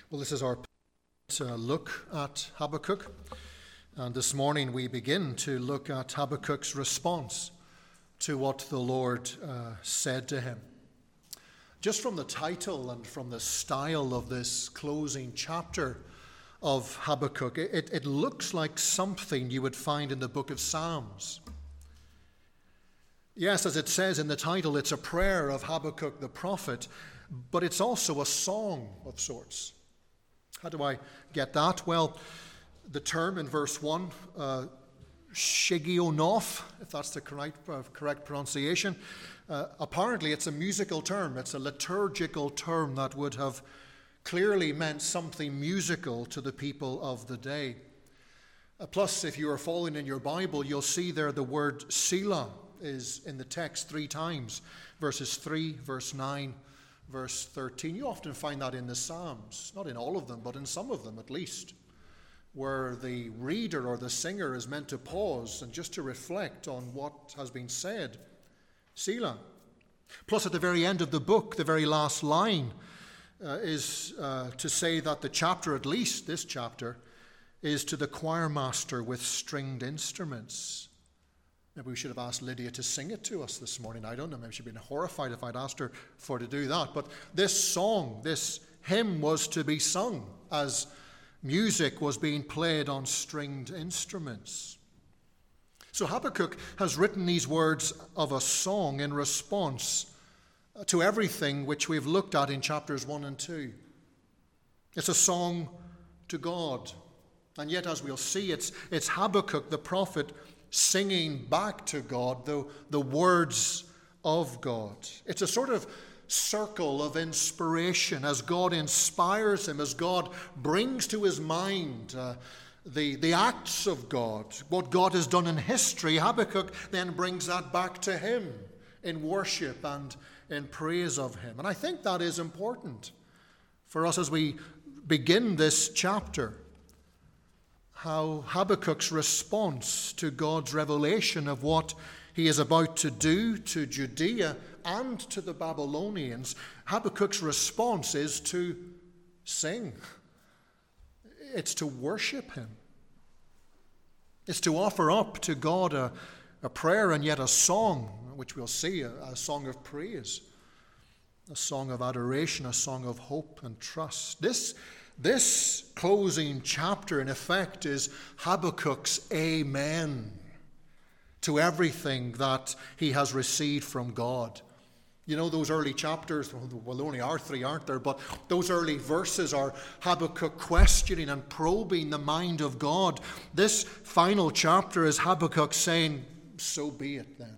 Well, this is our look at Habakkuk. And this morning we begin to look at Habakkuk's response to what the Lord said to him. Just from the title and from the style of this closing chapter of Habakkuk, it looks like something you would find in the book of Psalms. Yes, as it says in the title, it's a prayer of Habakkuk the prophet, but it's also a song of sorts. How do I get that? Well, the term in verse 1, shigionoth, if that's the correct pronunciation, apparently it's a musical term. It's a liturgical term that would have clearly meant something musical to the people of the day. Plus, if you are following in your Bible, you'll see there the word Selah is in the text 3 times. Verses 3, verse 9, verse 13. You often find that in the Psalms, not in all of them, but in some of them at least, where the reader or the singer is meant to pause and just to reflect on what has been said. Selah. Plus, at the very end of the book, the very last line is to say that the chapter, at least this chapter, is to the choir master with stringed instruments. Maybe we should have asked Lydia to sing it to us this morning. I don't know. Maybe she'd been horrified if I'd asked her for to do that. But this song, this hymn was to be sung as music was being played on stringed instruments. So Habakkuk has written these words of a song in response to everything which we've looked at in chapters 1 and 2. It's a song to God. And yet, as we'll see, it's Habakkuk the prophet singing back to God the words of God. It's a sort of circle of inspiration as God inspires him, as God brings to his mind the acts of God, what God has done in history. Habakkuk then brings that back to him in worship and in praise of him. And I think that is important for us as we begin this chapter. How Habakkuk's response to God's revelation of what he is about to do to Judea and to the Babylonians, Habakkuk's response is to sing. It's to worship him. It's to offer up to God a prayer and yet a song, which we'll see, a song of praise, a song of adoration, a song of hope and trust. This closing chapter, in effect, is Habakkuk's amen to everything that he has received from God. You know, those early chapters, well, there only are 3, aren't there? But those early verses are Habakkuk questioning and probing the mind of God. This final chapter is Habakkuk saying, so be it then.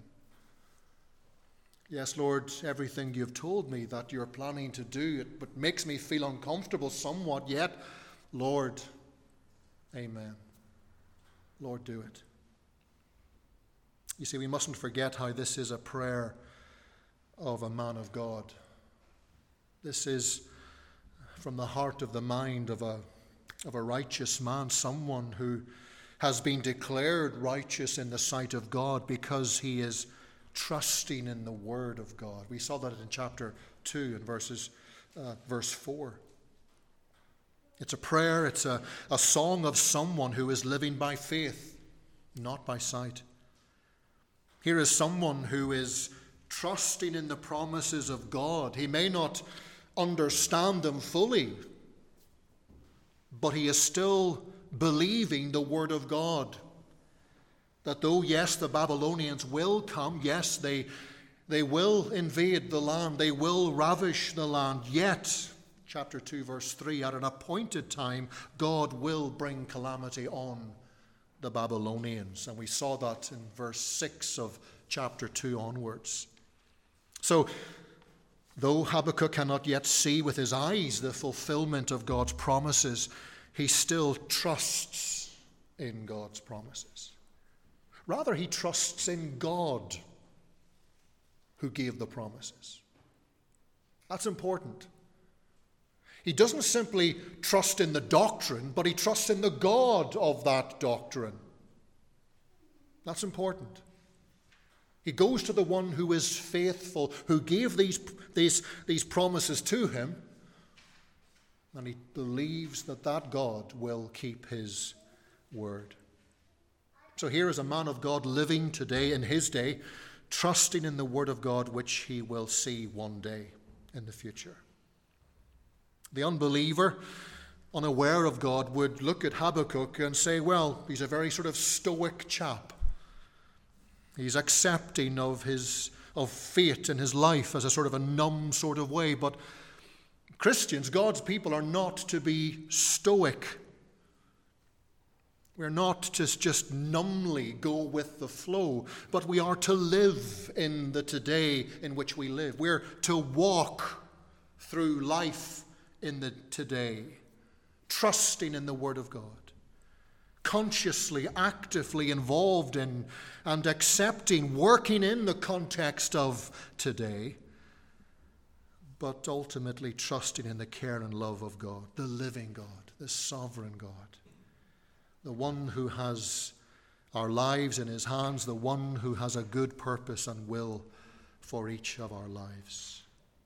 Yes, Lord, everything you've told me that you're planning to do, it makes me feel uncomfortable somewhat, yet, Lord, amen. Lord, do it. You see, we mustn't forget how this is a prayer of a man of God. This is from the heart of the mind of a righteous man, someone who has been declared righteous in the sight of God because he is trusting in the word of God. We saw that in chapter 2 and verse 4. It's a prayer, it's a song of someone who is living by faith, not by sight. Here is someone who is trusting in the promises of God. He may not understand them fully, but he is still believing the word of God. That though, yes, the Babylonians will come, yes, they will invade the land, they will ravish the land, yet, chapter 2, verse 3, at an appointed time, God will bring calamity on the Babylonians. And we saw that in verse 6 of chapter 2 onwards. So, though Habakkuk cannot yet see with his eyes the fulfillment of God's promises, he still trusts in God's promises. Rather, he trusts in God who gave the promises. That's important. He doesn't simply trust in the doctrine, but he trusts in the God of that doctrine. That's important. He goes to the one who is faithful, who gave these promises to him, And he believes that that God will keep his word. So here is a man of God living today in his day, trusting in the word of God, which he will see one day in the future. The unbeliever, unaware of God, would look at Habakkuk and say, well, he's a very sort of stoic chap. He's accepting of fate in his life as a sort of a numb sort of way. But Christians, God's people, are not to be stoic. We're not to just numbly go with the flow, but we are to live in the today in which we live. We're to walk through life in the today, trusting in the Word of God, consciously, actively involved in and accepting, working in the context of today, but ultimately trusting in the care and love of God, the living God, the sovereign God, the one who has our lives in his hands, the one who has a good purpose and will for each of our lives.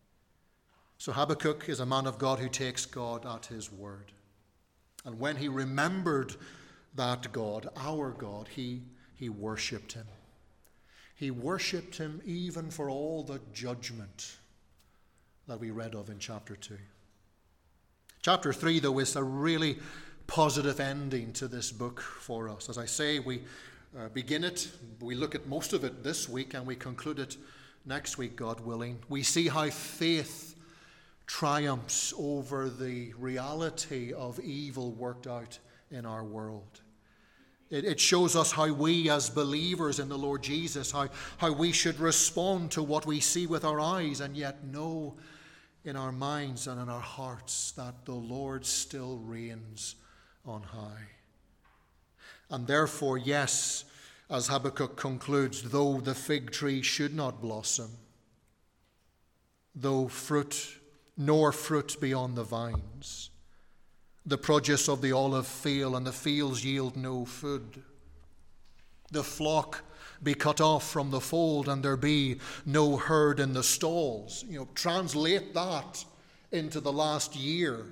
So Habakkuk is a man of God who takes God at his word. And when he remembered that God, our God, he worshipped him. He worshipped him even for all the judgment that we read of in chapter 2. Chapter 3, though, is a really positive ending to this book for us. As I say, we begin it, we look at most of it this week, and we conclude it next week, God willing. We see how faith triumphs over the reality of evil worked out in our world. It shows us how we as believers in the Lord Jesus, how we should respond to what we see with our eyes and yet know in our minds and in our hearts that the Lord still reigns on high. And therefore, yes, as Habakkuk concludes, though the fig tree should not blossom, though fruit be on the vines, the produce of the olive fail, and the fields yield no food, the flock be cut off from the fold, and there be no herd in the stalls. Translate that into the last year.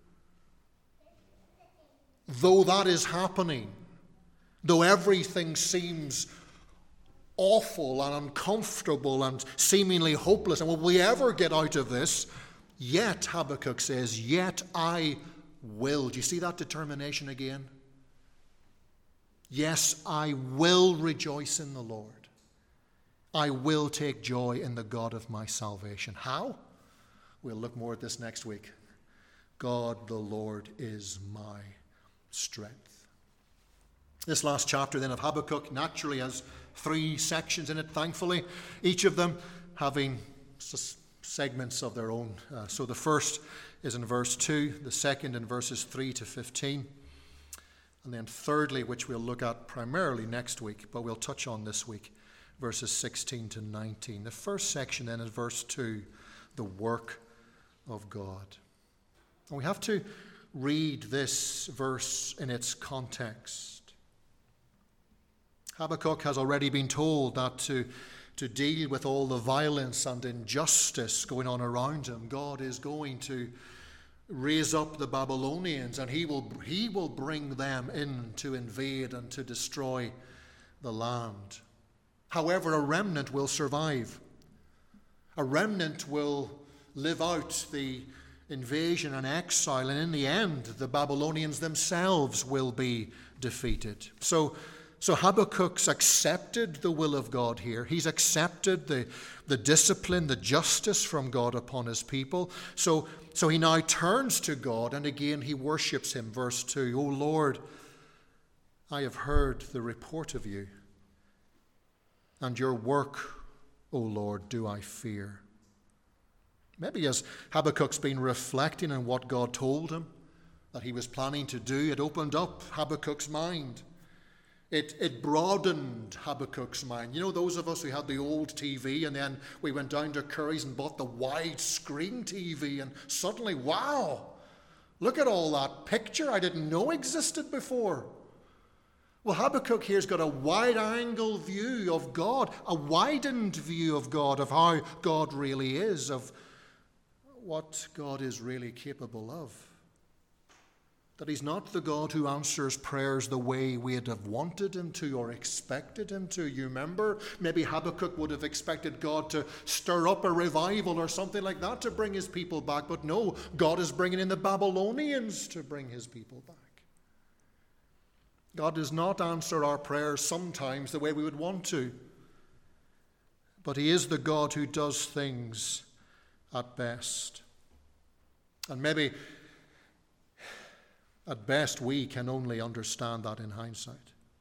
Though that is happening, though everything seems awful and uncomfortable and seemingly hopeless, and will we ever get out of this? Yet, Habakkuk says, yet I will. Do you see that determination again? Yes, I will rejoice in the Lord. I will take joy in the God of my salvation. How? We'll look more at this next week. God the Lord is my strength. This last chapter then of Habakkuk naturally has 3 sections in it, thankfully, each of them having segments of their own. So the first is in verse 2, the second in verses 3 to 15, and then thirdly, which we'll look at primarily next week, but we'll touch on this week, verses 16 to 19. The first section then is verse 2, the work of God. And we have to read this verse in its context. Habakkuk has already been told that to deal with all the violence and injustice going on around him, God is going to raise up the Babylonians, and he will bring them in to invade and to destroy the land. However, a remnant will survive. A remnant will live out the invasion and exile, and in the end, the Babylonians themselves will be defeated. So Habakkuk's accepted the will of God here. He's accepted the discipline, the justice from God upon his people. So he now turns to God, and again he worships him. Verse 2, O Lord, I have heard the report of you, and your work, O Lord, do I fear. Maybe as Habakkuk's been reflecting on what God told him that he was planning to do, it opened up Habakkuk's mind. It broadened Habakkuk's mind. Those of us who had the old TV, and then we went down to Curry's and bought the widescreen TV, and suddenly, wow, look at all that picture I didn't know existed before. Well, Habakkuk here's got a wide-angle view of God, a widened view of God, of how God really is, of what God is really capable of. that he's not the God who answers prayers the way we'd have wanted him to or expected him to. You remember, maybe Habakkuk would have expected God to stir up a revival or something like that to bring his people back. But no, God is bringing in the Babylonians to bring his people back. God does not answer our prayers sometimes the way we would want to. But he is the God who does things at best. And maybe at best, we can only understand that in hindsight.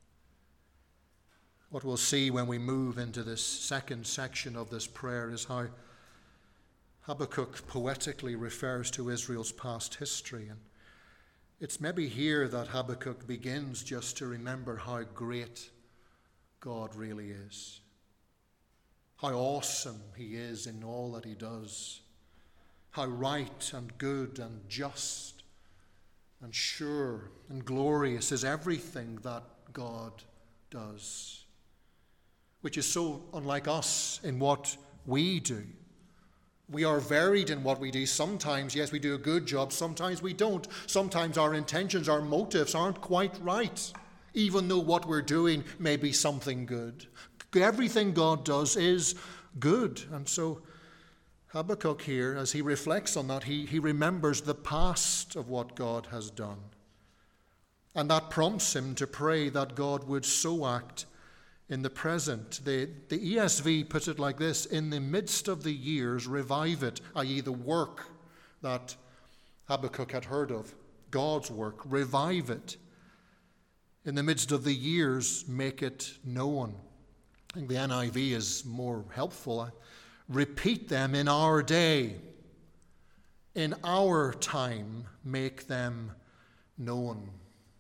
What we'll see when we move into this second section of this prayer is how Habakkuk poetically refers to Israel's past history. And it's maybe here that Habakkuk begins just to remember how great God really is, how awesome he is in all that he does, how right and good and just and sure and glorious is everything that God does, which is so unlike us in what we do. We are varied in what we do. Sometimes, yes, we do a good job. Sometimes we don't. Sometimes our intentions, our motives aren't quite right, even though what we're doing may be something good. Everything God does is good. And so Habakkuk here, as he reflects on that, he remembers the past of what God has done. And that prompts him to pray that God would so act in the present. The ESV puts it like this: in the midst of the years, revive it, i.e. the work that Habakkuk had heard of, God's work, revive it. In the midst of the years, make it known. I think the NIV is more helpful. Repeat them in our day. In our time, make them known.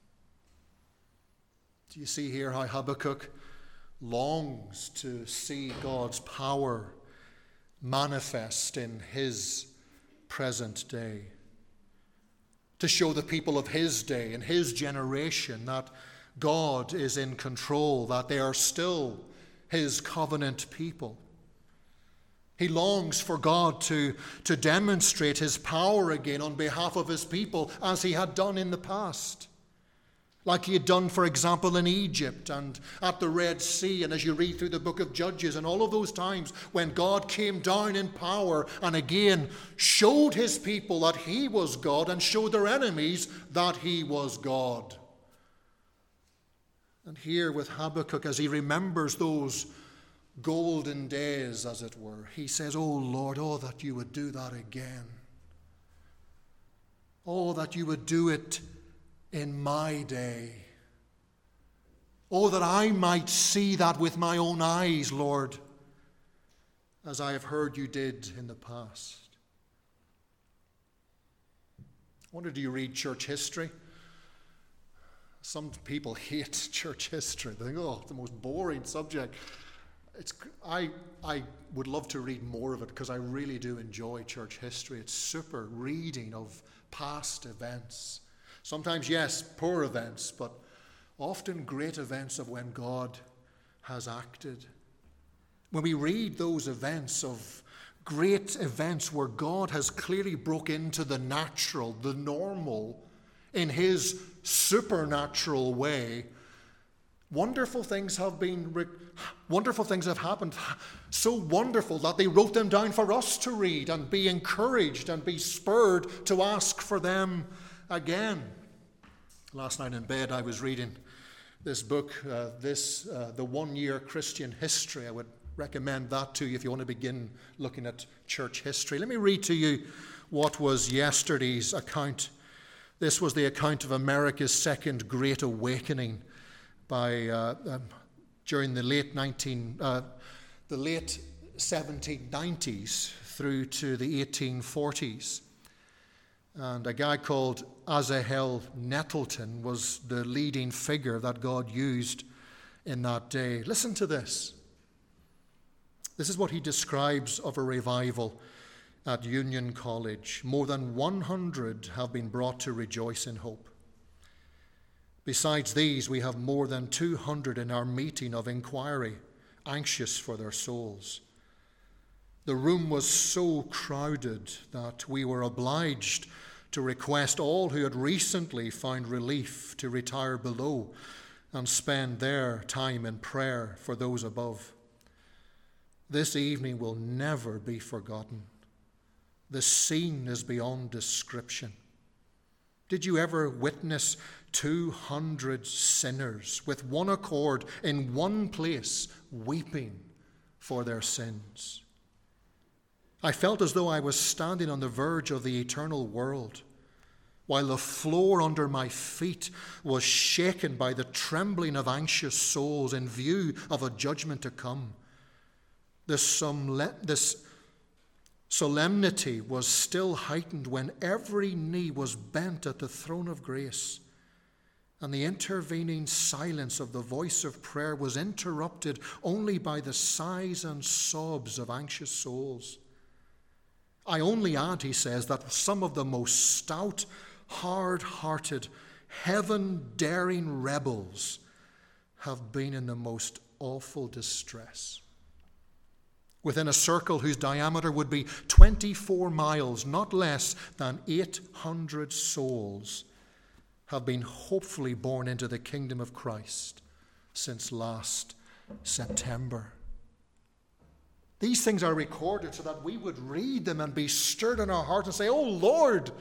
Do you see here how Habakkuk longs to see God's power manifest in his present day? To show the people of his day and his generation that God is in control, that they are still his covenant people. He longs for God to demonstrate his power again on behalf of his people as he had done in the past. Like he had done, for example, in Egypt and at the Red Sea, and as you read through the book of Judges, and all of those times when God came down in power and again showed his people that he was God and showed their enemies that he was God. And here with Habakkuk, as he remembers those golden days, as it were, he says, "Oh Lord, oh that you would do that again. Oh, that you would do it in my day. Oh, that I might see that with my own eyes, Lord, as I have heard you did in the past." I wonder, do you read church history? Some people hate church history. They think, oh, it's the most boring subject. I would love to read more of it because I really do enjoy church history. It's super reading of past events. Sometimes, yes, poor events, but often great events of when God has acted. When we read those events of great events where God has clearly broke into the natural, the normal, in his supernatural way, wonderful things have happened, so wonderful that they wrote them down for us to read and be encouraged and be spurred to ask for them again. Last night in bed I was reading this book, The 1 Year Christian History. I would recommend that to you if you want to begin looking at church history. Let me read to you what was yesterday's account. This was the account of America's second Great Awakening during the late 1790s through to the 1840s. And a guy called Asahel Nettleton was the leading figure that God used in that day. Listen to this. This is what he describes of a revival at Union College. More than 100 have been brought to rejoice in hope. Besides these, we have more than 200 in our meeting of inquiry, anxious for their souls. The room was so crowded that we were obliged to request all who had recently found relief to retire below and spend their time in prayer for those above. This evening will never be forgotten. The scene is beyond description. Did you ever witness 200 sinners with one accord in one place weeping for their sins? I felt as though I was standing on the verge of the eternal world, while the floor under my feet was shaken by the trembling of anxious souls in view of a judgment to come. This solemnity was still heightened when every knee was bent at the throne of grace, and the intervening silence of the voice of prayer was interrupted only by the sighs and sobs of anxious souls. I only add, he says, that some of the most stout, hard-hearted, heaven-daring rebels have been in the most awful distress. Within a circle whose diameter would be 24 miles, not less than 800 souls have been hopefully born into the kingdom of Christ since last September. These things are recorded so that we would read them and be stirred in our hearts and say, "Oh Lord,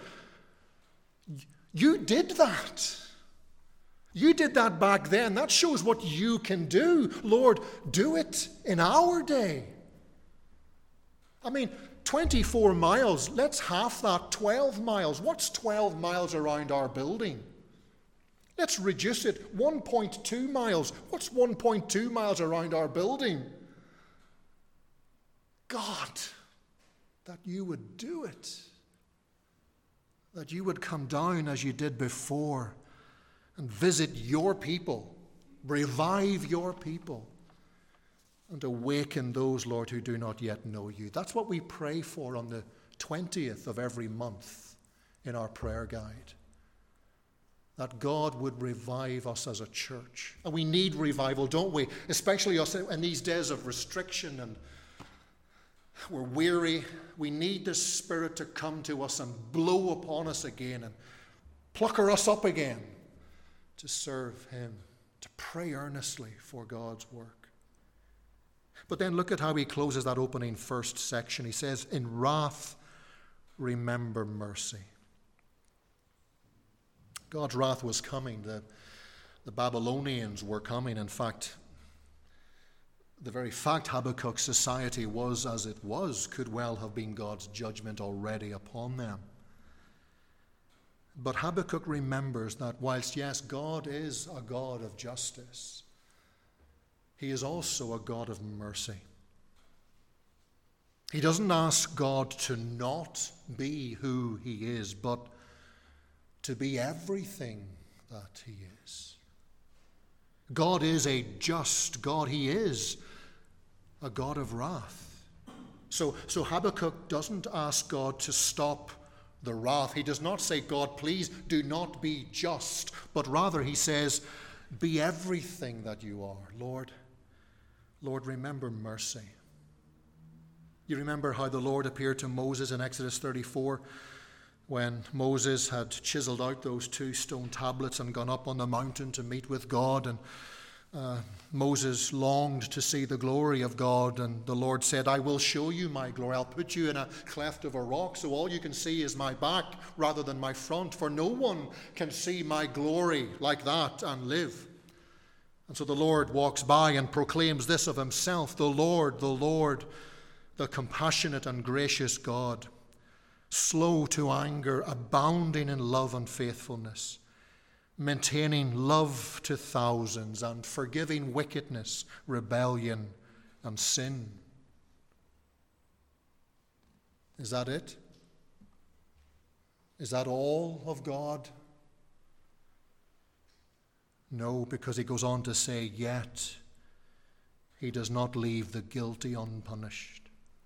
you did that. You did that back then. That shows what you can do. Lord, do it in our day." I mean, 24 miles, let's half that, 12 miles. What's 12 miles around our building? Let's reduce it, 1.2 miles. What's 1.2 miles around our building? God, that you would do it. That you would come down as you did before and visit your people, revive your people, and awaken those, Lord, who do not yet know you. That's what we pray for on the 20th of every month in our prayer guide. That God would revive us as a church. And we need revival, don't we? Especially us in these days of restriction and we're weary. We need the Spirit to come to us and blow upon us again and plucker us up again to serve Him, to pray earnestly for God's work. But then look at how he closes that opening first section. He says, "In wrath, remember mercy." God's wrath was coming. The Babylonians were coming. In fact, the very fact Habakkuk's society was as it was could well have been God's judgment already upon them. But Habakkuk remembers that whilst, yes, God is a God of justice, He is also a God of mercy. He doesn't ask God to not be who He is, but to be everything that He is. God is a just God. He is a God of wrath. So Habakkuk doesn't ask God to stop the wrath. He does not say, "God, please do not be just," but rather he says, "Be everything that you are, Lord. Lord, remember mercy." You remember how the Lord appeared to Moses in Exodus 34 when Moses had chiseled out those 2 stone tablets and gone up on the mountain to meet with God, and Moses longed to see the glory of God, and the Lord said, "I will show you my glory. I'll put you in a cleft of a rock so all you can see is my back rather than my front, for no one can see my glory like that and live." And so the Lord walks by and proclaims this of Himself, the Lord, the compassionate and gracious God, slow to anger, abounding in love and faithfulness, maintaining love to thousands, and forgiving wickedness, rebellion, and sin. Is that it? Is that all of God? No, because he goes on to say, yet He does not leave the guilty unpunished.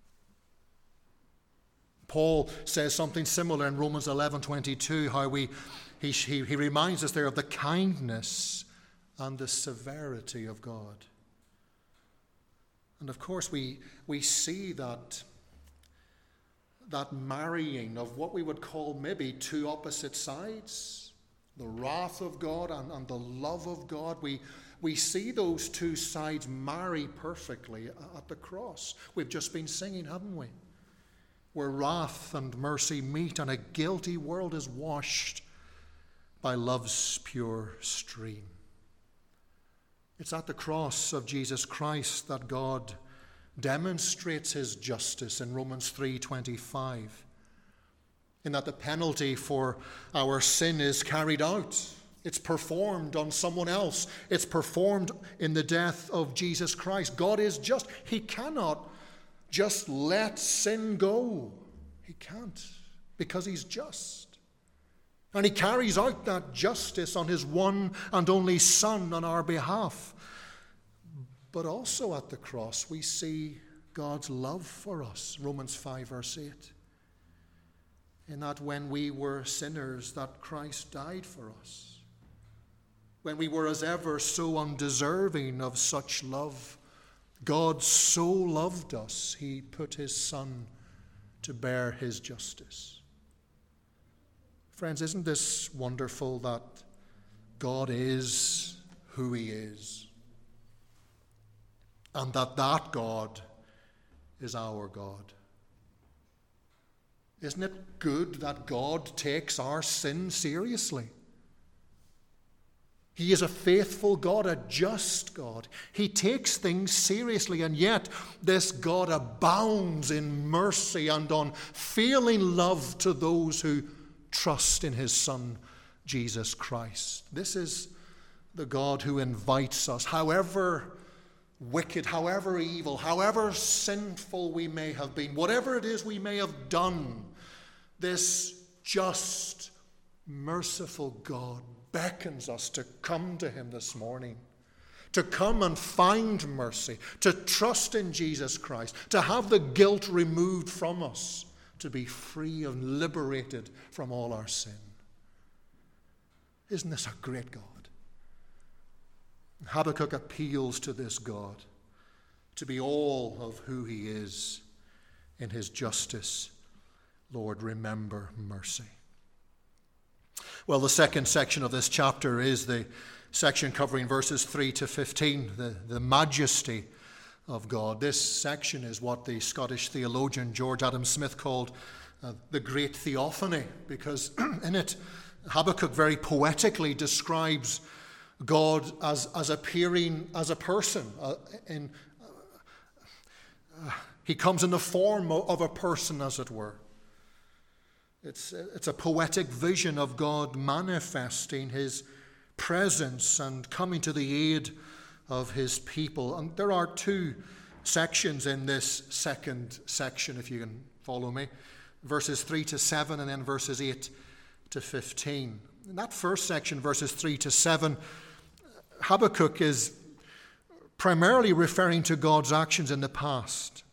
Paul says something similar in Romans 11:22, how he reminds us there of the kindness and the severity of God. And of course we see that that marrying of what we would call maybe two opposite sides, the wrath of God and the love of God. We see those two sides marry perfectly at the cross. We've just been singing, haven't we? Where wrath and mercy meet and a guilty world is washed by love's pure stream. It's at the cross of Jesus Christ that God demonstrates his justice in Romans 3:25, in that the penalty for our sin is carried out. It's performed on someone else. It's performed in the death of Jesus Christ. God is just. He cannot just let sin go. He can't, because he's just. And he carries out that justice on his one and only Son on our behalf. But also at the cross, we see God's love for us. Romans 5, verse 8. In that when we were sinners, that Christ died for us. When we were as ever so undeserving of such love, God so loved us, he put his Son to bear his justice. Friends, isn't this wonderful that God is who he is? And that God is our God. Isn't it good that God takes our sin seriously? He is a faithful God, a just God. He takes things seriously, and yet this God abounds in mercy and unfailing love to those who trust in his Son, Jesus Christ. This is the God who invites us, however wicked, however evil, however sinful we may have been, whatever it is we may have done, this just, merciful God beckons us to come to him this morning, to come and find mercy, to trust in Jesus Christ, to have the guilt removed from us, to be free and liberated from all our sin. Isn't this a great God? Habakkuk appeals to this God to be all of who he is in his justice. Lord, remember mercy. Well, the second section of this chapter is the section covering verses 3 to 15, the majesty of God. This section is what the Scottish theologian George Adam Smith called the Great Theophany, because in it Habakkuk very poetically describes God as appearing as a person. He comes in the form of a person, as it were. It's a poetic vision of God manifesting his presence and coming to the aid of his people. And there are two sections in this second section, if you can follow me. Verses 3 to 7 and then verses 8 to 15. In that first section, verses 3 to 7, Habakkuk is primarily referring to God's actions in the past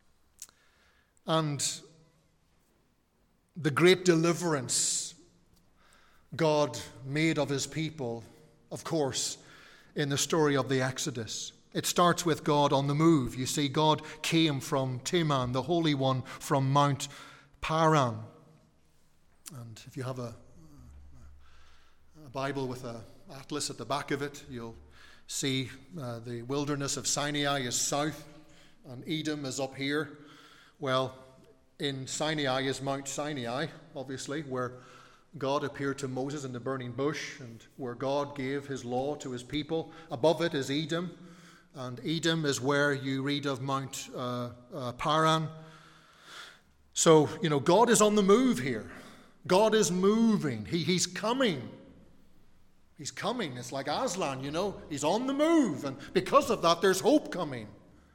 and the great deliverance God made of his people, of course, in the story of the Exodus. It starts with God on the move. You see, God came from Teman, the Holy One, from Mount Paran. And if you have a Bible with an atlas at the back of it, you'll see the wilderness of Sinai is south and Edom is up here. Well, in Sinai is Mount Sinai, obviously, where God appeared to Moses in the burning bush and where God gave his law to his people. Above it is Edom, and Edom is where you read of Mount Paran. So, God is on the move here. God is moving. He's coming. He's coming. It's like Aslan, He's on the move. And because of that, there's hope coming.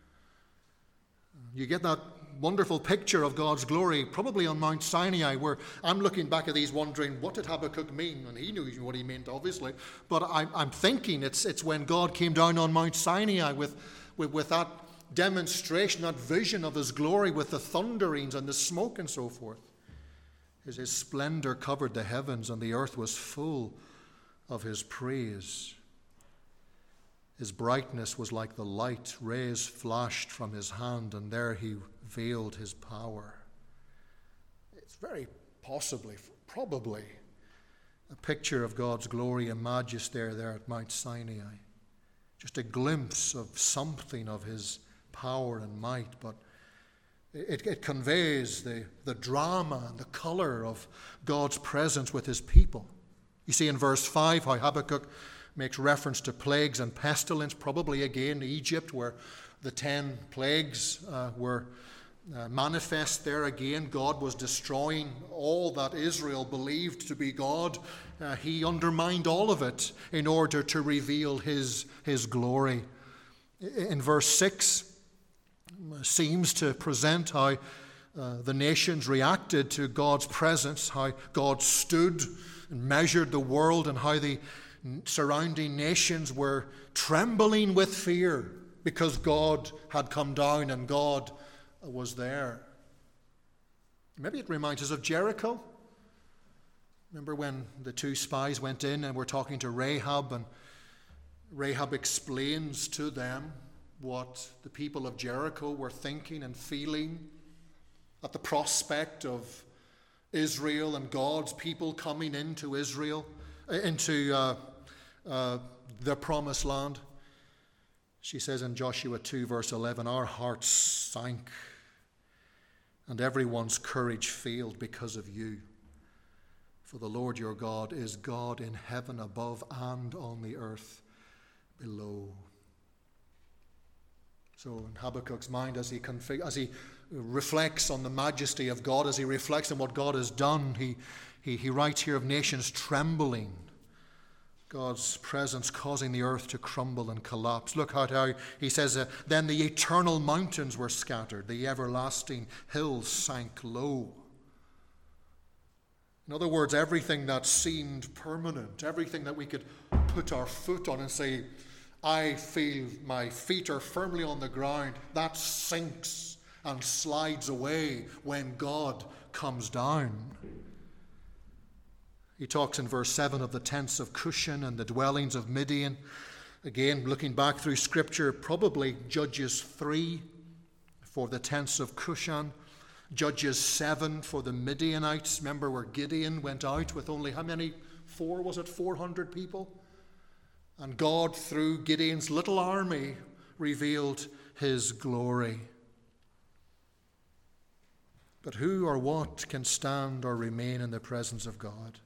You get that wonderful picture of God's glory, probably on Mount Sinai, where I'm looking back at these wondering, what did Habakkuk mean? And he knew what he meant, obviously. But I'm thinking it's when God came down on Mount Sinai with that demonstration, that vision of his glory with the thunderings and the smoke and so forth. His splendor covered the heavens and the earth was full of his praise. His brightness was like the light. Rays flashed from his hand, and there he veiled his power. It's very possibly, probably, a picture of God's glory and majesty there at Mount Sinai. Just a glimpse of something of his power and might, but it conveys the drama and the color of God's presence with his people. You see in verse 5 how Habakkuk makes reference to plagues and pestilence, probably again Egypt, where the 10 plagues were manifest there again. God was destroying all that Israel believed to be God. He undermined all of it in order to reveal his glory. In verse 6, seems to present how the nations reacted to God's presence, how God stood and measured the world, and how the surrounding nations were trembling with fear because God had come down and God was there. Maybe it reminds us of Jericho. Remember when the 2 spies went in and were talking to Rahab, and Rahab explains to them what the people of Jericho were thinking and feeling at the prospect of Israel and God's people coming into Israel, into the promised land. She says in Joshua 2 verse 11, "Our hearts sank and everyone's courage failed because of you. For the Lord your God is God in heaven above and on the earth below." So in Habakkuk's mind, as he reflects on the majesty of God, as he reflects on what God has done, he writes here of nations trembling, God's presence causing the earth to crumble and collapse. Look how he says, "Then the eternal mountains were scattered, the everlasting hills sank low." In other words, everything that seemed permanent, everything that we could put our foot on and say, "I feel my feet are firmly on the ground," that sinks and slides away when God comes down. He talks in verse 7 of the tents of Cushan and the dwellings of Midian. Again, looking back through Scripture, probably Judges 3 for the tents of Cushan, Judges 7 for the Midianites. Remember where Gideon went out with only how many? 400 people? And God, through Gideon's little army, revealed his glory. But who or what can stand or remain in the presence of God?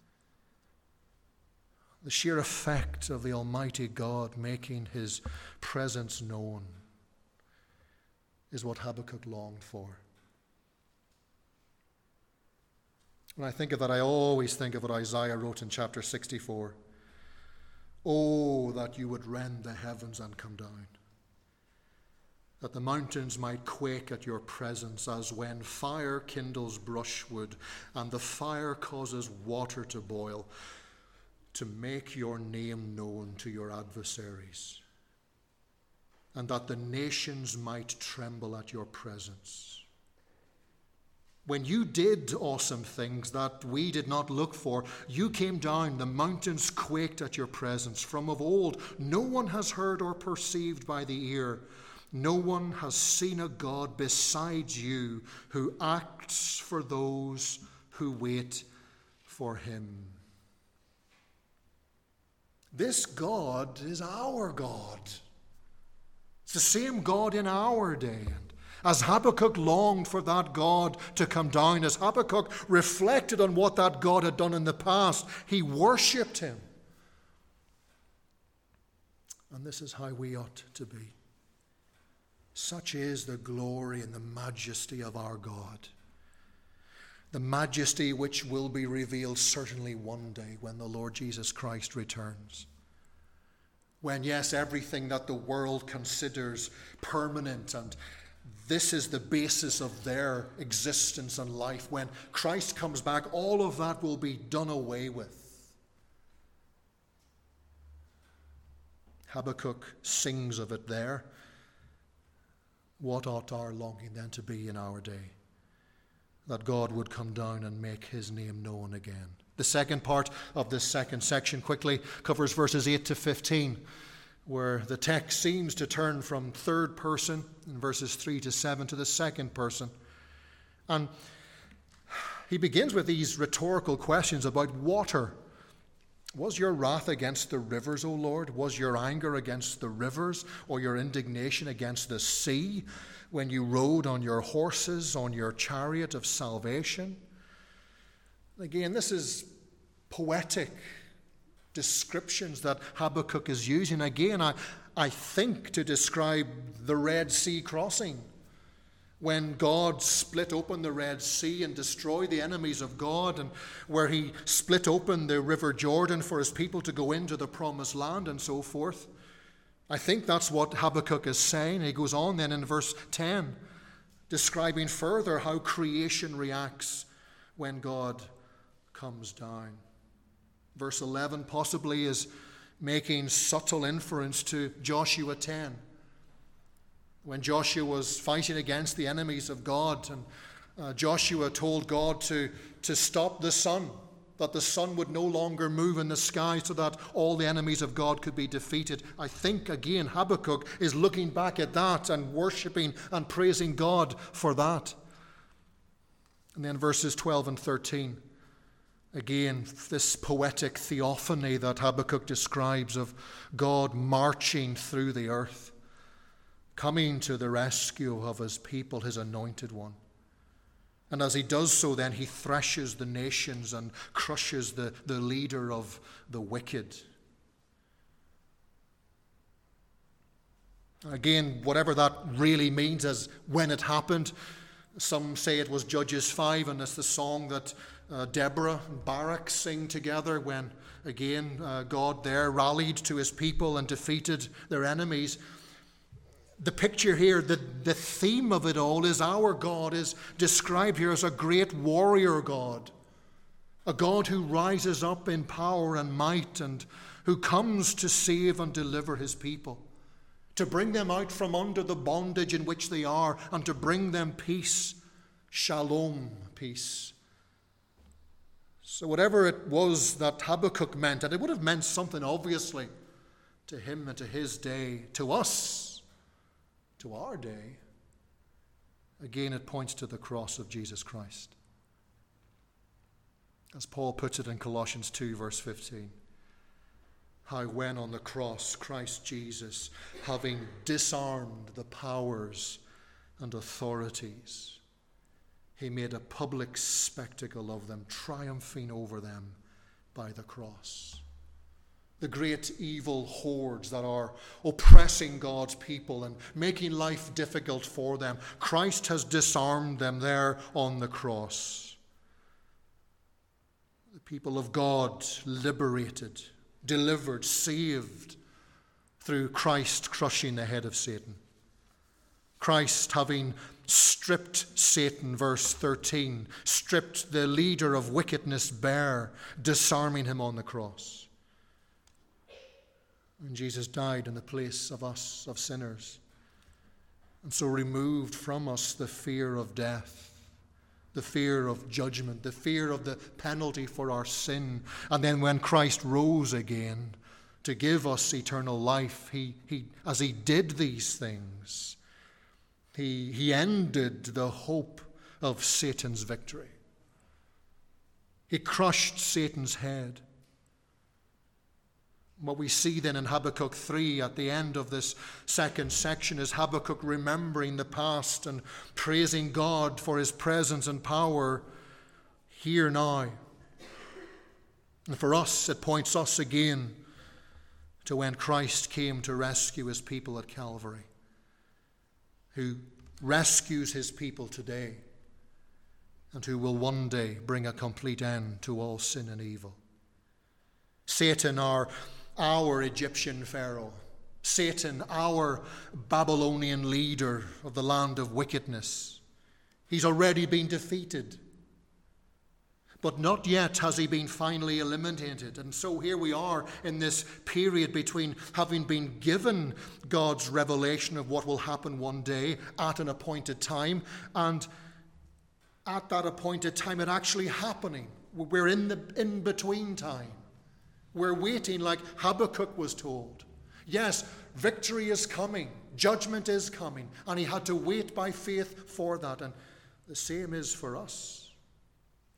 The sheer effect of the Almighty God making his presence known is what Habakkuk longed for. When I think of that, I always think of what Isaiah wrote in chapter 64. "Oh, that you would rend the heavens and come down, that the mountains might quake at your presence, as when fire kindles brushwood and the fire causes water to boil, to make your name known to your adversaries, and that the nations might tremble at your presence." When you did awesome things that we did not look for, you came down, the mountains quaked at your presence. From of old, no one has heard or perceived by the ear. No one has seen a God besides you who acts for those who wait for him. This God is our God. It's the same God in our day. As Habakkuk longed for that God to come down, as Habakkuk reflected on what that God had done in the past, he worshipped him. And this is how we ought to be. Such is the glory and the majesty of our God. The majesty which will be revealed certainly one day when the Lord Jesus Christ returns. When, yes, everything that the world considers permanent, and this is the basis of their existence and life, when Christ comes back, all of that will be done away with. Habakkuk sings of it there. What ought our longing then to be in our day? That God would come down and make his name known again. The second part of this second section quickly covers verses 8 to 15, where the text seems to turn from third person in verses 3 to 7 to the second person. And He begins with these rhetorical questions about water. Was your wrath against the rivers, O Lord? Was your anger against the rivers, or your indignation against the sea, when you rode on your horses, on your chariot of salvation? Again, this is poetic descriptions that Habakkuk is using. Again, I think to describe the Red Sea crossing, when God split open the Red Sea and destroyed the enemies of God, and where he split open the River Jordan for his people to go into the promised land and so forth. I think that's what Habakkuk is saying. He goes on then in verse 10, describing further how creation reacts when God comes down. Verse 11 possibly is making subtle inference to Joshua 10. When Joshua was fighting against the enemies of God, and Joshua told God to stop the sun, that the sun would no longer move in the sky so that all the enemies of God could be defeated. I think, again, Habakkuk is looking back at that and worshipping and praising God for that. And then verses 12 and 13, again, this poetic theophany that Habakkuk describes of God marching through the earth, coming to the rescue of his people, his anointed one. And as he does so, then he threshes the nations and crushes the leader of the wicked. Again, whatever that really means as when it happened, some say it was Judges 5, and it's the song that Deborah and Barak sing together when, again, God there rallied to his people and defeated their enemies. The picture here, the theme of it all is our God is described here as a great warrior God, a God who rises up in power and might and who comes to save and deliver his people, to bring them out from under the bondage in which they are and to bring them peace, shalom, peace. So whatever it was that Habakkuk meant, and it would have meant something obviously to him and to his day, to us, to our day, again it points to the cross of Jesus Christ. As Paul puts it in Colossians 2 verse 15, how when on the cross Christ Jesus, having disarmed the powers and authorities, he made a public spectacle of them, triumphing over them by the cross. The great evil hordes that are oppressing God's people and making life difficult for them, Christ has disarmed them there on the cross. The people of God liberated, delivered, saved through Christ crushing the head of Satan. Christ having stripped Satan, verse 13, stripped the leader of wickedness bare, disarming him on the cross. And Jesus died in the place of us, of sinners, and so removed from us the fear of death, the fear of judgment, the fear of the penalty for our sin. And then when Christ rose again to give us eternal life, he as he did these things, he ended the hope of Satan's victory. He crushed Satan's head. What we see then in Habakkuk 3 at the end of this second section is Habakkuk remembering the past and praising God for his presence and power here now. And for us, it points us again to when Christ came to rescue his people at Calvary, who rescues his people today and who will one day bring a complete end to all sin and evil. Satan, our Egyptian Pharaoh, Satan, our Babylonian leader of the land of wickedness, he's already been defeated. But not yet has he been finally eliminated. And so here we are in this period between having been given God's revelation of what will happen one day at an appointed time, and at that appointed time it actually happening. We're in the in-between time. We're waiting like Habakkuk was told. Yes, victory is coming, judgment is coming, and he had to wait by faith for that. And the same is for us.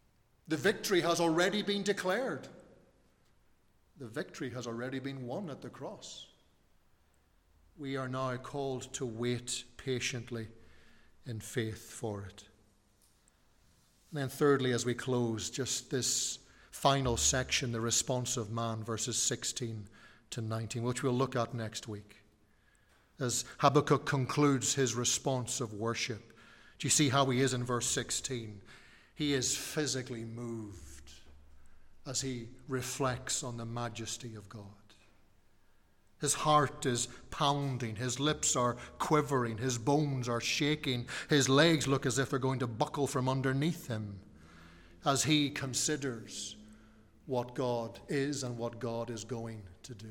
The victory has already been declared. The victory has already been won at the cross. We are now called to wait patiently in faith for it. And then thirdly, as we close, just this final section, the response of man, verses 16 to 19, which we'll look at next week. As Habakkuk concludes his response of worship, do you see how he is in verse 16? He is physically moved as he reflects on the majesty of God. His heart is pounding, his lips are quivering, his bones are shaking, his legs look as if they're going to buckle from underneath him as he considers what God is and what God is going to do.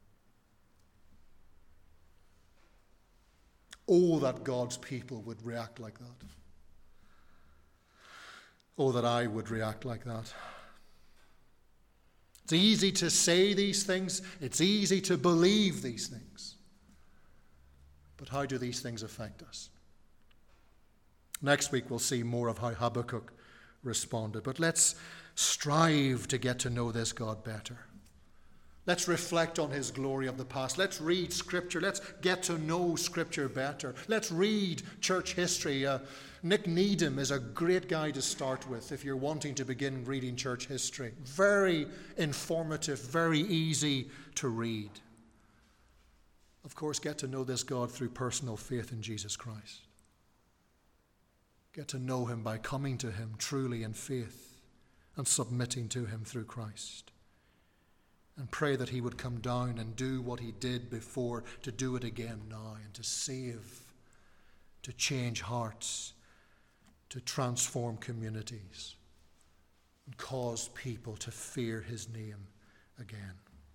Oh, that God's people would react like that. Oh, that I would react like that. It's easy to say these things. It's easy to believe these things. But how do these things affect us? Next week we'll see more of how Habakkuk responded. But let's strive to get to know this God better. Let's reflect on his glory of the past. Let's read Scripture. Let's get to know Scripture better. Let's read church history. Nick Needham is a great guy to start with if you're wanting to begin reading church history. Very informative, very easy to read. Of course, get to know this God through personal faith in Jesus Christ. Get to know him by coming to him truly in faith and submitting to him through Christ. And pray that he would come down and do what he did before, to do it again now, and to save, to change hearts, to transform communities, and cause people to fear his name again.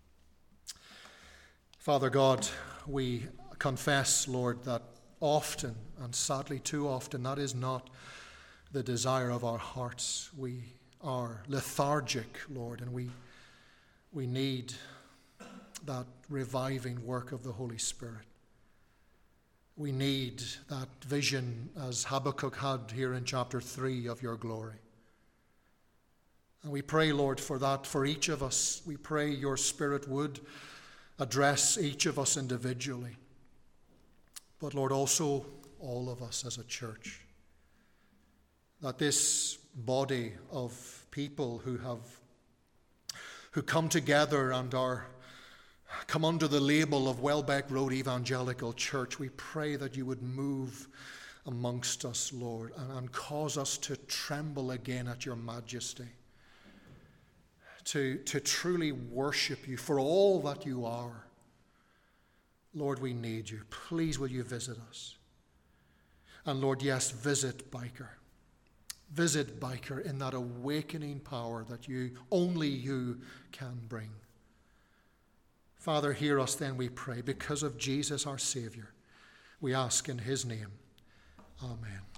Father God, we confess, Lord, that often, and sadly too often, that is not the desire of our hearts. We are lethargic, Lord, and we need that reviving work of the Holy Spirit. We need that vision, as Habakkuk had here in chapter 3, of your glory. And we pray, Lord, for that for each of us. We pray your Spirit would address each of us individually. But, Lord, also all of us as a church. That this body of people who come together and come under the label of Welbeck Road Evangelical Church, we pray that you would move amongst us, Lord, and cause us to tremble again at your majesty, to truly worship you for all that you are. Lord, we need you. Please will you visit us. And Lord, yes, visit Byker. Visit Byker in that awakening power that only you can bring. Father, hear us then, we pray, because of Jesus our Savior. We ask in his name. Amen.